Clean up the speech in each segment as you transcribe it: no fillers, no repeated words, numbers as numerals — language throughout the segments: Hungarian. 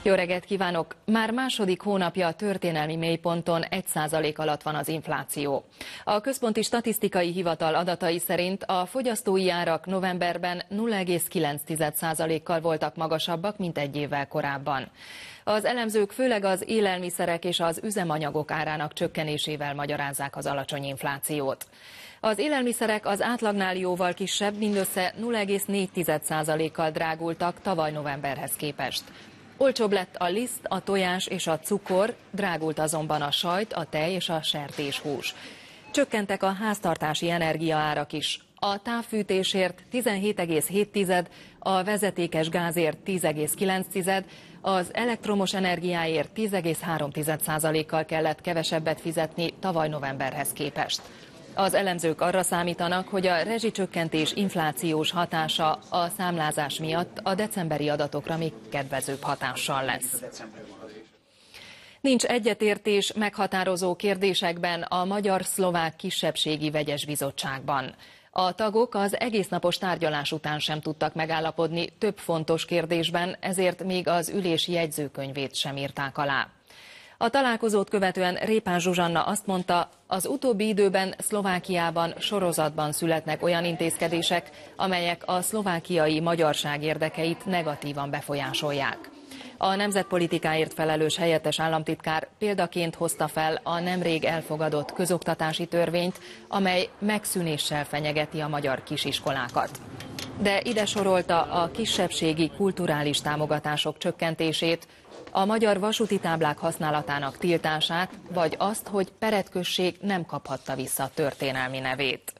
Jó reggelt kívánok! Már második hónapja a történelmi mélyponton 1% alatt van az infláció. A Központi Statisztikai Hivatal adatai szerint a fogyasztói árak novemberben 0,9%-kal voltak magasabbak, mint egy évvel korábban. Az elemzők főleg az élelmiszerek és az üzemanyagok árának csökkenésével magyarázzák az alacsony inflációt. Az élelmiszerek az átlagnál jóval kisebb, mindössze 0,4%-kal drágultak tavaly novemberhez képest. Olcsóbb lett a liszt, a tojás és a cukor, drágult azonban a sajt, a tej és a sertéshús. Csökkentek a háztartási energiaárak is. A távfűtésért 17,7, a vezetékes gázért 10,9, az elektromos energiáért 10,3%-kal kellett kevesebbet fizetni tavaly novemberhez képest. Az elemzők arra számítanak, hogy a rezsicsökkentés inflációs hatása a számlázás miatt a decemberi adatokra még kedvezőbb hatással lesz. Nincs egyetértés meghatározó kérdésekben a magyar-szlovák kisebbségi vegyes bizottságban. A tagok az egésznapos tárgyalás után sem tudtak megállapodni több fontos kérdésben, ezért még az ülés jegyzőkönyvét sem írták alá. A találkozót követően Répán Zsuzsanna azt mondta, az utóbbi időben Szlovákiában sorozatban születnek olyan intézkedések, amelyek a szlovákiai magyarság érdekeit negatívan befolyásolják. A nemzetpolitikáért felelős helyettes államtitkár példaként hozta fel a nemrég elfogadott közoktatási törvényt, amely megszűnéssel fenyegeti a magyar kisiskolákat. De ide sorolta a kisebbségi kulturális támogatások csökkentését, a magyar vasúti táblák használatának tiltását, vagy azt, hogy Perett község nem kaphatta vissza történelmi nevét.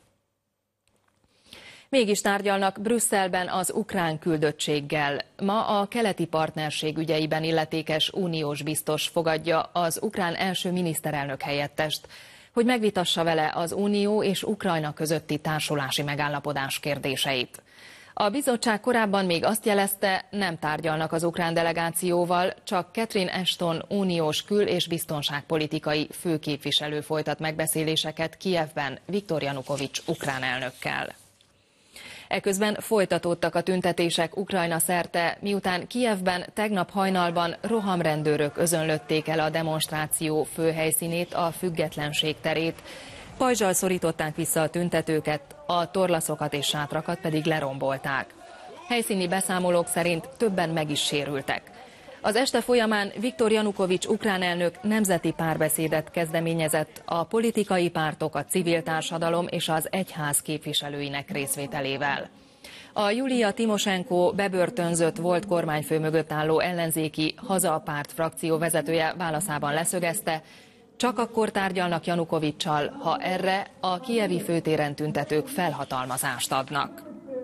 Mégis tárgyalnak Brüsszelben az ukrán küldöttséggel. Ma a keleti partnerség ügyeiben illetékes uniós biztos fogadja az ukrán első miniszterelnök helyettest, hogy megvitassa vele az Unió és Ukrajna közötti társulási megállapodás kérdéseit. A bizottság korábban még azt jelezte, nem tárgyalnak az ukrán delegációval, csak Catherine Ashton uniós kül- és biztonságpolitikai főképviselő folytat megbeszéléseket Kijevben Viktor Janukovics ukrán elnökkel. Eközben folytatódtak a tüntetések Ukrajna szerte, miután Kijevben tegnap hajnalban rohamrendőrök özönlötték el a demonstráció főhelyszínét, a Függetlenség terét. Pajzsal szorították vissza a tüntetőket, a torlaszokat és sátrakat pedig lerombolták. Helyszíni beszámolók szerint többen meg is sérültek. Az este folyamán Viktor Janukovics ukrán elnök nemzeti párbeszédet kezdeményezett a politikai pártok, a civil társadalom és az egyház képviselőinek részvételével. A Julia Timosenko bebörtönzött volt kormányfő mögött álló ellenzéki Haza a párt frakció vezetője válaszában leszögezte, csak akkor tárgyalnak Janukoviccsal, ha erre a kijevi főtéren tüntetők felhatalmazást adnak.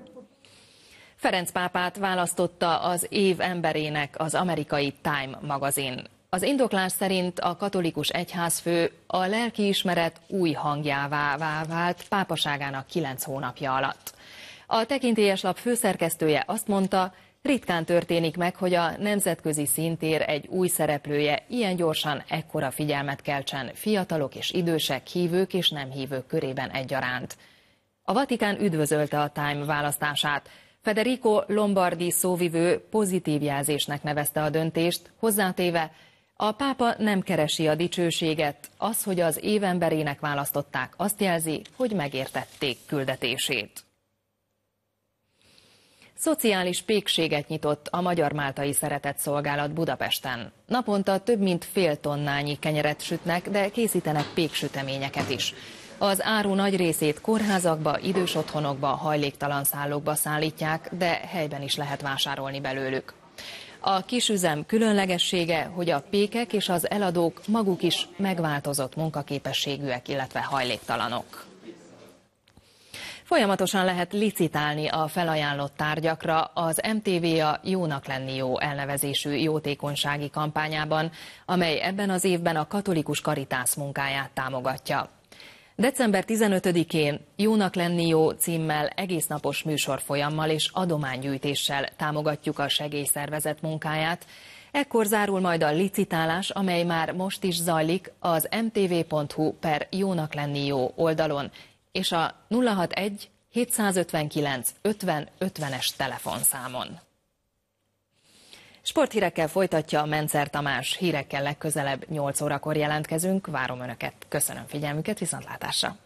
Ferenc pápát választotta az év emberének az amerikai Time magazin. Az indoklás szerint a katolikus egyházfő a lelkiismeret új hangjává vált pápaságának 9 hónapja alatt. A tekintélyes lap főszerkesztője azt mondta, ritkán történik meg, hogy a nemzetközi színtér egy új szereplője ilyen gyorsan ekkora figyelmet keltsen fiatalok és idősek, hívők és nem hívők körében egyaránt. A Vatikán üdvözölte a Time választását. Federico Lombardi szóvivő pozitív jelzésnek nevezte a döntést, hozzátéve, a pápa nem keresi a dicsőséget, az, hogy az évemberének választották, azt jelzi, hogy megértették küldetését. Szociális pékséget nyitott a Magyar-Máltai Szeretetszolgálat Budapesten. Naponta több mint fél tonnányi kenyeret sütnek, de készítenek péksüteményeket is. Az áru nagy részét kórházakba, idős otthonokba, hajléktalan szállókba szállítják, de helyben is lehet vásárolni belőlük. A kisüzem különlegessége, hogy a pékek és az eladók maguk is megváltozott munkaképességűek, illetve hajléktalanok. Folyamatosan lehet licitálni a felajánlott tárgyakra az MTV-a Jónak lenni jó elnevezésű jótékonysági kampányában, amely ebben az évben a katolikus Caritas munkáját támogatja. December 15-én Jónak lenni jó címmel egésznapos műsorfolyammal és adománygyűjtéssel támogatjuk a segélyszervezet munkáját. Ekkor zárul majd a licitálás, amely már most is zajlik az mtv.hu/Jónak lenni jó oldalon, és a 061 759 50 50-es telefonszámon. Sporthírekkel folytatja Mencer Tamás. Hírekkel legközelebb 8 órakor jelentkezünk. Várom Önöket. Köszönöm figyelmüket, viszontlátásra!